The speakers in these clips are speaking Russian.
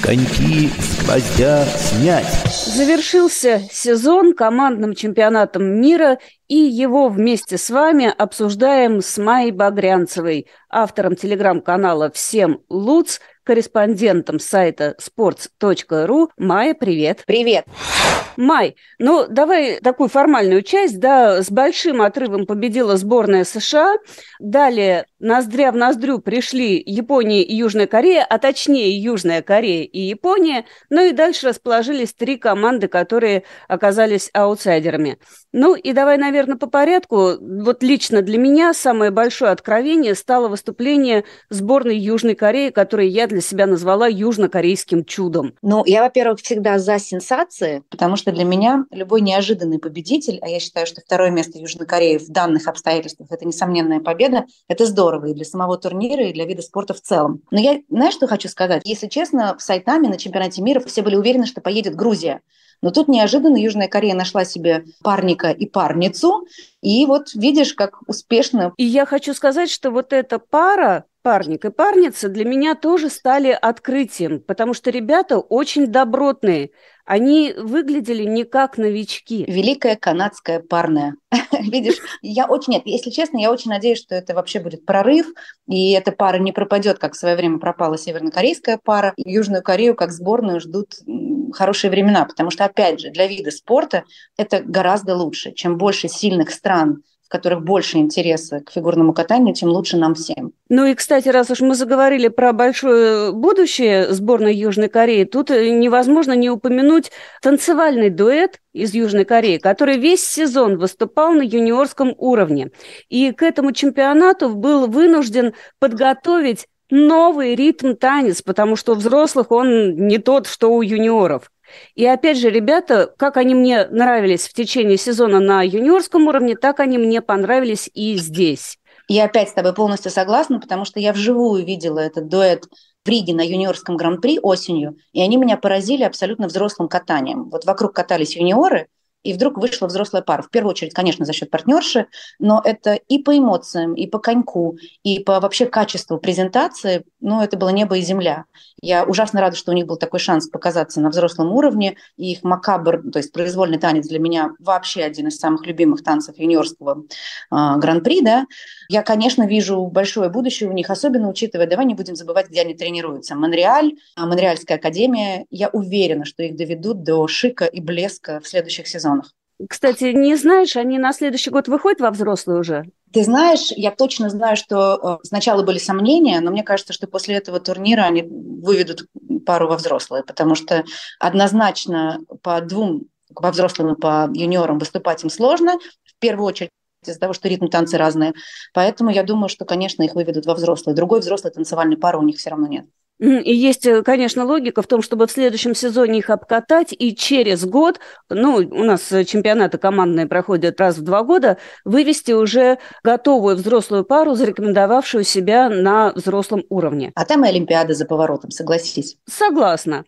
коньки с гвоздя снять. Завершился сезон командным чемпионатом мира, и его вместе с вами обсуждаем с Майей Багрянцевой, автором телеграм-канала «Всем Луц», корреспондентом сайта sports.ru. Майя, привет. Привет. Май, ну давай такую формальную часть, да, с большим отрывом победила сборная США, далее ноздря в ноздрю пришли Япония и Южная Корея, а точнее Южная Корея и Япония, ну и дальше расположились три команды, которые оказались аутсайдерами. Ну и давай, наверное, по порядку. Вот лично для меня самое большое откровение стало выступление сборной Южной Кореи, которое я для себя назвала южнокорейским чудом. Ну, я, во-первых, всегда за сенсации, потому что для меня любой неожиданный победитель, а я считаю, что второе место Южной Кореи в данных обстоятельствах – это несомненная победа, это здорово и для самого турнира, и для вида спорта в целом. Но я, знаешь, что хочу сказать? Если честно, сайтами на чемпионате мира все были уверены, что поедет Грузия. Но тут неожиданно Южная Корея нашла себе парника и парницу, и вот видишь, как успешно. И я хочу сказать, что вот эта пара, парник и парница, для меня тоже стали открытием, потому что ребята очень добротные. Они выглядели не как новички. Великая канадская парная. Видишь, нет, если честно, я очень надеюсь, что это вообще будет прорыв, и эта пара не пропадет, как в свое время пропала севернокорейская пара. И Южную Корею как сборную ждут хорошие времена, потому что, опять же, для вида спорта это гораздо лучше. Чем больше сильных стран, в которых больше интереса к фигурному катанию, тем лучше нам всем. Ну и, кстати, раз уж мы заговорили про большое будущее сборной Южной Кореи, тут невозможно не упомянуть танцевальный дуэт из Южной Кореи, который весь сезон выступал на юниорском уровне. И к этому чемпионату был вынужден подготовить новый ритм-танец, потому что у взрослых он не тот, что у юниоров. И опять же, ребята, как они мне нравились в течение сезона на юниорском уровне, так они мне понравились и здесь. Я опять с тобой полностью согласна, потому что я вживую видела этот дуэт в Риге на юниорском гран-при осенью, и они меня поразили абсолютно взрослым катанием. Вот вокруг катались юниоры, и вдруг вышла взрослая пара. В первую очередь, конечно, за счет партнерши, но это и по эмоциям, и по коньку, и по вообще качеству презентации, ну, это было небо и земля. Я ужасно рада, что у них был такой шанс показаться на взрослом уровне, и их макабр, то есть произвольный танец для меня вообще один из самых любимых танцев юниорского гран-при, да. Я, конечно, вижу большое будущее у них, особенно учитывая, давай не будем забывать, где они тренируются. Монреаль, Монреальская академия, я уверена, что их доведут до шика и блеска в следующих сезонах. Кстати, не знаешь, они на следующий год выходят во взрослые уже? Ты знаешь, я точно знаю, что сначала были сомнения, но мне кажется, что после этого турнира они выведут пару во взрослые, потому что однозначно по двум, по взрослым и по юниорам выступать им сложно, в первую очередь из-за того, что ритм танцы разные. Поэтому я думаю, что, конечно, их выведут во взрослые. Другой взрослой танцевальной пары у них все равно нет. И есть, конечно, логика в том, чтобы в следующем сезоне их обкатать, и через год, ну, у нас чемпионаты командные проходят раз в 2 года, вывести уже готовую взрослую пару, зарекомендовавшую себя на взрослом уровне. А там и Олимпиада за поворотом, согласись. Согласна.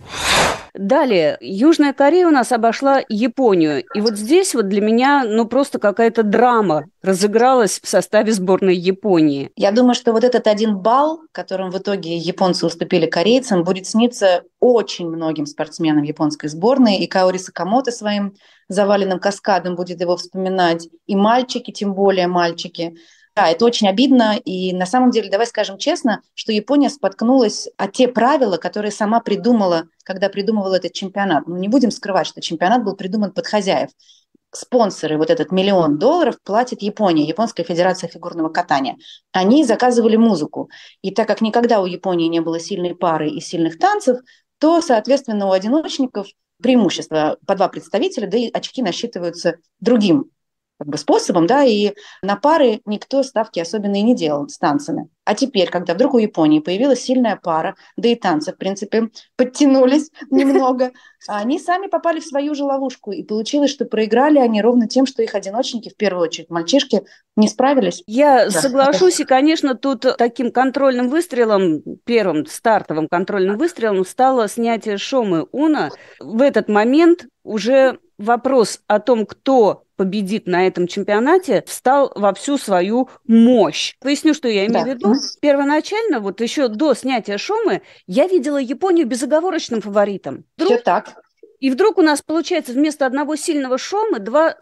Далее, Южная Корея у нас обошла Японию. И вот здесь вот для меня, ну, просто какая-то драма разыгралась в составе сборной Японии. Я думаю, что вот этот 1 балл, которым в итоге японцы уступили корейцам, будет сниться очень многим спортсменам японской сборной. И Каори Сакамото своим заваленным каскадом будет его вспоминать. И мальчики, тем более мальчики. Да, это очень обидно, и на самом деле, давай скажем честно, что Япония споткнулась о те правила, которые сама придумала, когда придумывала этот чемпионат. Ну, не будем скрывать, что чемпионат был придуман под хозяев. Спонсоры, вот этот $1 миллион платит Япония, Японская федерация фигурного катания. Они заказывали музыку, и так как никогда у Японии не было сильной пары и сильных танцев, то, соответственно, у одиночников преимущество по 2 представителя, да и очки насчитываются другим способом, да, и на пары никто ставки особенно и не делал с танцами. А теперь, когда вдруг у Японии появилась сильная пара, да и танцы, в принципе, подтянулись немного, они сами попали в свою же ловушку, и получилось, что проиграли они ровно тем, что их одиночники, в первую очередь мальчишки, не справились. Я соглашусь, и, конечно, тут таким контрольным выстрелом, первым стартовым контрольным выстрелом стало снятие Шомы Уна. В этот момент уже вопрос о том, кто победит на этом чемпионате, встал во всю свою мощь. Поясню, что я имею в виду. Первоначально, вот еще до снятия Шомы, я видела Японию безоговорочным фаворитом. Все так. И вдруг у нас получается вместо одного сильного Шомы два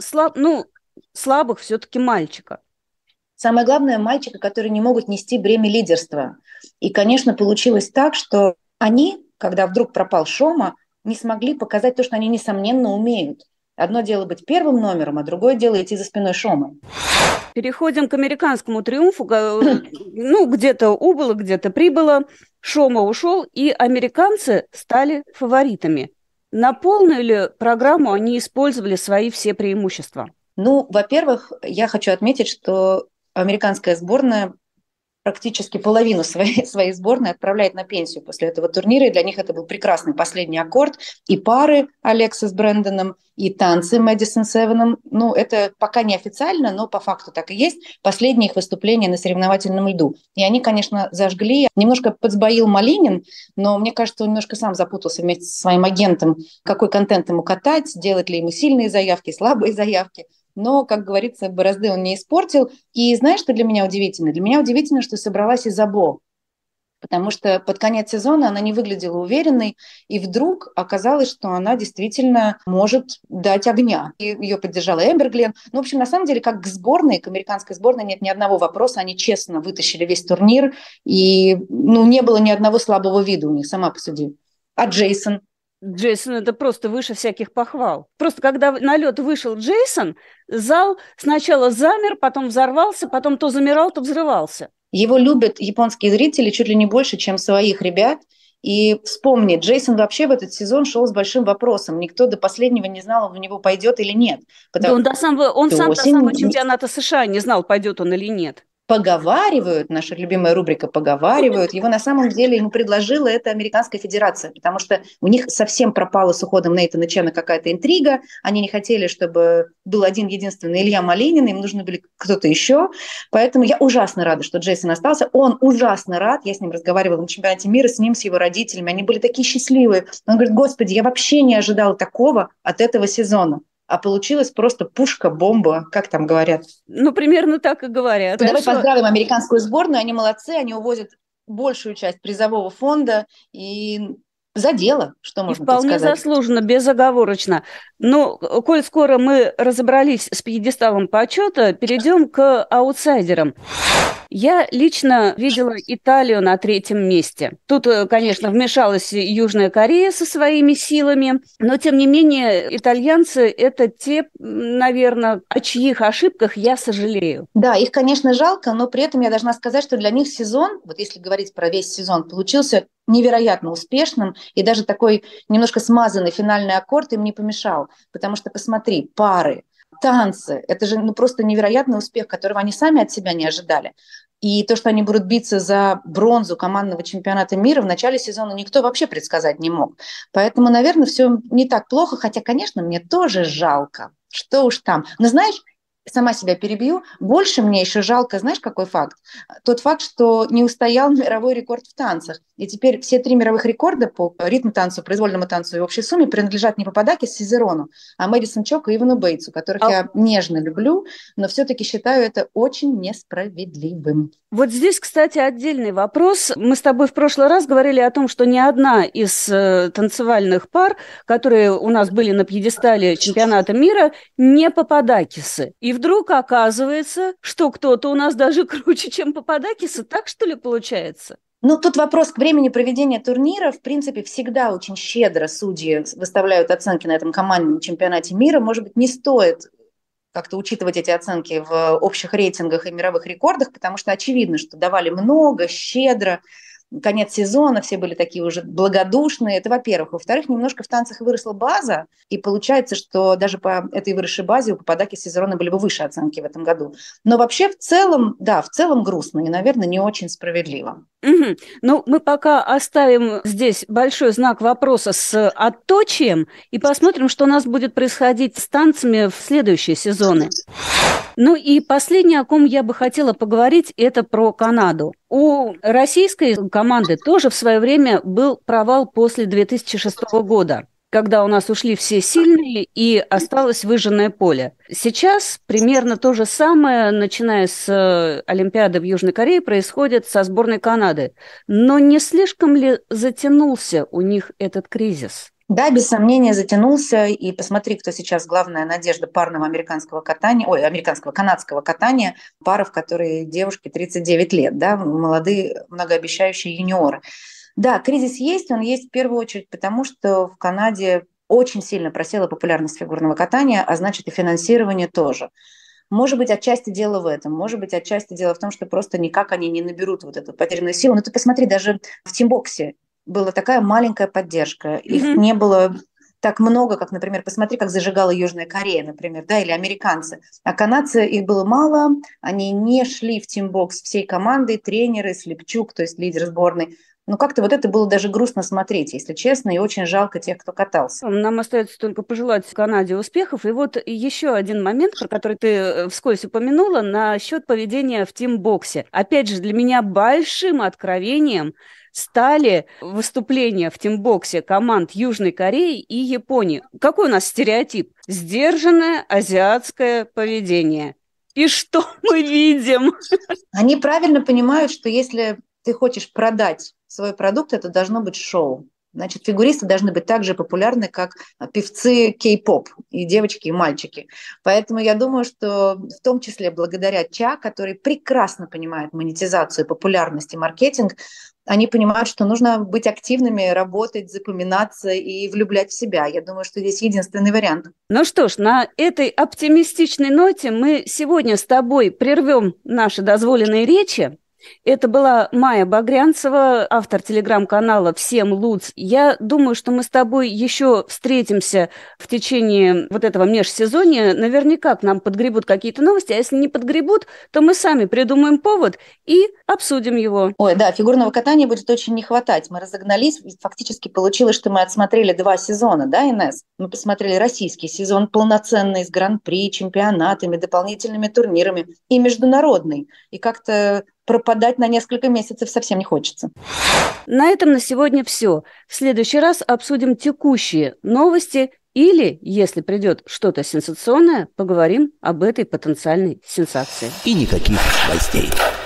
слабых все-таки мальчика. Самое главное, мальчика, которые не могут нести бремя лидерства. И, конечно, получилось так, что они, когда вдруг пропал Шома, не смогли показать то, что они, несомненно, умеют. Одно дело быть первым номером, а другое дело идти за спиной Шомы. Переходим к американскому триумфу. Где-то убыло, где-то прибыло. Шома ушел, и американцы стали фаворитами. На полную ли программу они использовали свои все преимущества? Во-первых, я хочу отметить, что американская сборная практически половину своей сборной отправляет на пенсию после этого турнира, и для них это был прекрасный последний аккорд. И пары Алекса с Брэндоном, и танцы Мэдисон с Эваном. Это пока не официально, но по факту так и есть. Последние их выступления на соревновательном льду. И они, конечно, зажгли. Немножко подсбоил Малинин, но мне кажется, он немножко сам запутался вместе со своим агентом, какой контент ему катать, делать ли ему сильные заявки, слабые заявки. Но, как говорится, борозды он не испортил. И знаешь, что для меня удивительно? Для меня удивительно, что собралась Изабо, потому что под конец сезона она не выглядела уверенной, и вдруг оказалось, что она действительно может дать огня. И ее поддержала Эмберглен. В общем, на самом деле, как к сборной, к американской сборной нет ни одного вопроса. Они честно вытащили весь турнир, и не было ни одного слабого вида у них, сама посуди. А Джейсон? Джейсон – это просто выше всяких похвал. Просто когда на лед вышел Джейсон, зал сначала замер, потом взорвался, потом то замирал, то взрывался. Его любят японские зрители чуть ли не больше, чем своих ребят. И вспомни, Джейсон вообще в этот сезон шел с большим вопросом. Никто до последнего не знал, он в него пойдет или нет. Он сам до самого чемпионата США не знал, пойдет он или нет. Поговаривают, наша любимая рубрика «Поговаривают», его на самом деле ему предложила эта Американская федерация, потому что у них совсем пропала с уходом Нейтана Чена какая-то интрига, они не хотели, чтобы был один единственный Илья Малинин, им нужно были кто-то еще, поэтому я ужасно рада, что Джейсон остался, он ужасно рад, я с ним разговаривала на чемпионате мира, с ним, с его родителями, они были такие счастливые, он говорит: «Господи, я вообще не ожидал такого от этого сезона». А получилось просто пушка-бомба, как там говорят. Примерно так и говорят. Давай поздравим американскую сборную, они молодцы, они увозят большую часть призового фонда и за дело, что можно сказать. Вполне заслуженно, безоговорочно. Коль скоро мы разобрались с пьедесталом почета, перейдем к аутсайдерам. Я лично видела Италию на 3-м месте. Тут, конечно, вмешалась Южная Корея со своими силами, но, тем не менее, итальянцы – это те, наверное, о чьих ошибках я сожалею. Да, их, конечно, жалко, но при этом я должна сказать, что для них сезон, вот если говорить про весь сезон, получился невероятно успешным, и даже такой немножко смазанный финальный аккорд им не помешал, потому что, посмотри, пары, танцы, это же просто невероятный успех, которого они сами от себя не ожидали. И то, что они будут биться за бронзу командного чемпионата мира, в начале сезона никто вообще предсказать не мог. Поэтому, наверное, все не так плохо, хотя, конечно, мне тоже жалко. Что уж там. Но знаешь, сама себя перебью, больше мне еще жалко, знаешь, какой факт? Тот факт, что не устоял мировой рекорд в танцах. И теперь все 3 мировых рекорда по ритм-танцу, произвольному танцу и общей сумме принадлежат не Пападакис и Сезерону, а Мэдисон Чок и Ивану Бейтсу, которых я нежно люблю, но все-таки считаю это очень несправедливым. Вот здесь, кстати, отдельный вопрос. Мы с тобой в прошлый раз говорили о том, что ни одна из танцевальных пар, которые у нас были на пьедестале чемпионата мира, не Пападакисы. И вдруг оказывается, что кто-то у нас даже круче, чем Пападакисы. Так, что ли, получается? Тут вопрос к времени проведения турнира. В принципе, всегда очень щедро судьи выставляют оценки на этом командном чемпионате мира. Может быть, не стоит как-то учитывать эти оценки в общих рейтингах и мировых рекордах, потому что очевидно, что давали много, щедро. Конец сезона, все были такие уже благодушные. Это, во-первых. Во-вторых, немножко в танцах выросла база, и получается, что даже по этой выросшей базе у Пападакиса и Сезерона были бы выше оценки в этом году. Но вообще в целом грустно и, наверное, не очень справедливо. Угу. Мы пока оставим здесь большой знак вопроса с отточием и посмотрим, что у нас будет происходить с танцами в следующие сезоны. И последнее, о ком я бы хотела поговорить, это про Канаду. У российской команды тоже в свое время был провал после 2006 года. когда у нас ушли все сильные и осталось выжженное поле. Сейчас примерно то же самое, начиная с Олимпиады в Южной Корее, происходит со сборной Канады. Но не слишком ли затянулся у них этот кризис? Да, без сомнения, затянулся. И посмотри, кто сейчас главная надежда парного американского канадского катания, пара, в которой девушке 39 лет, да, молодые, многообещающие юниоры. Да, кризис есть, он есть в первую очередь потому, что в Канаде очень сильно просела популярность фигурного катания, а значит и финансирование тоже. Может быть, отчасти дело в этом, может быть, отчасти дело в том, что просто никак они не наберут вот эту потерянную силу. Но ты посмотри, даже в тимбоксе была такая маленькая поддержка, их не было так много, как, например, посмотри, как зажигала Южная Корея, например, да, или американцы. А канадцы, их было мало, они не шли в тимбокс всей командой, тренеры, Слепчук, то есть лидер сборной. Ну, как-то вот это было даже грустно смотреть, если честно, и очень жалко тех, кто катался. Нам остается только пожелать Канаде успехов. И вот еще один момент, про который ты вскользь упомянула, насчет поведения в тимбоксе. Опять же, для меня большим откровением стали выступления в тимбоксе команд Южной Кореи и Японии. Какой у нас стереотип? Сдержанное азиатское поведение. И что мы видим? Они правильно понимают, что если ты хочешь продать свой продукт, это должно быть шоу. Значит, фигуристы должны быть так же популярны, как певцы кей-поп, и девочки, и мальчики. Поэтому я думаю, что в том числе благодаря ЧА, который прекрасно понимает монетизацию, популярность и маркетинг, они понимают, что нужно быть активными, работать, запоминаться и влюблять в себя. Я думаю, что здесь единственный вариант. Ну что ж, на этой оптимистичной ноте мы сегодня с тобой прервем наши дозволенные речи. Это была Майя Багрянцева, автор телеграм-канала «Всем Луц». Я думаю, что мы с тобой еще встретимся в течение вот этого межсезонья. Наверняка к нам подгребут какие-то новости, а если не подгребут, то мы сами придумаем повод и обсудим его. Ой, да, фигурного катания будет очень не хватать. Мы разогнались, фактически получилось, что мы отсмотрели 2 сезона, да, Инесс? Мы посмотрели российский сезон полноценный с гран-при, чемпионатами, дополнительными турнирами и международный. И как-то пропадать на несколько месяцев совсем не хочется. На этом на сегодня все. В следующий раз обсудим текущие новости или, если придет что-то сенсационное, поговорим об этой потенциальной сенсации. И никаких гостей.